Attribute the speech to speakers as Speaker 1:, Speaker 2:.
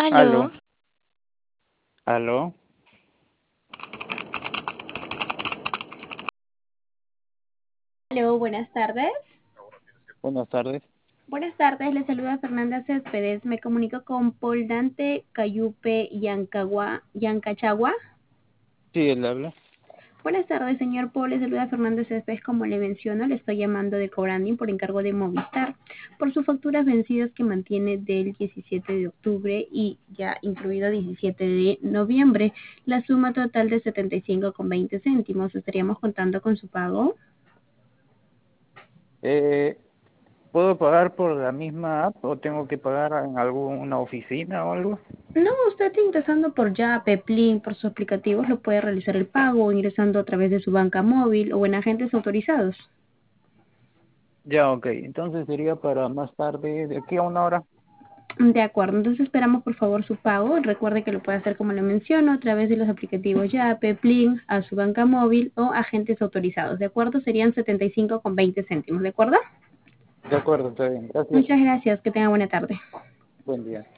Speaker 1: Aló,
Speaker 2: Aló,
Speaker 1: aló.
Speaker 2: aló, buenas tardes.
Speaker 1: Buenas tardes.
Speaker 2: Buenas tardes, le saluda Fernanda Céspedes. Me comunico con Paul Dante Cayupe Yancachagua.
Speaker 1: Sí, él habla.
Speaker 2: Buenas tardes, señor Paul. Le saluda Fernanda Céspedes. Como le menciono, le estoy llamando de Cobranding por encargo de Movistar por sus facturas vencidas que mantiene del 17 de octubre y ya incluido 17 de noviembre. La suma total de 75,20 céntimos. ¿Estaríamos contando con su pago?
Speaker 1: Eh, ¿Puedo pagar por la misma app o tengo que pagar en alguna oficina o algo?
Speaker 2: No, usted ingresando por Yape, Plin, por sus aplicativos lo puede realizar el pago, ingresando a través de su banca móvil o en agentes autorizados.
Speaker 1: Ya, ok. Entonces sería para más tarde, de aquí a una hora.
Speaker 2: De acuerdo, entonces esperamos por favor su pago. Recuerde que lo puede hacer como le menciono, a través de los aplicativos Yape, Plin, a su banca móvil o agentes autorizados. ¿De acuerdo? Serían 75,20 céntimos. ¿De acuerdo?
Speaker 1: De acuerdo, está bien. Gracias.
Speaker 2: Muchas gracias. Que tenga buena tarde.
Speaker 1: Buen día.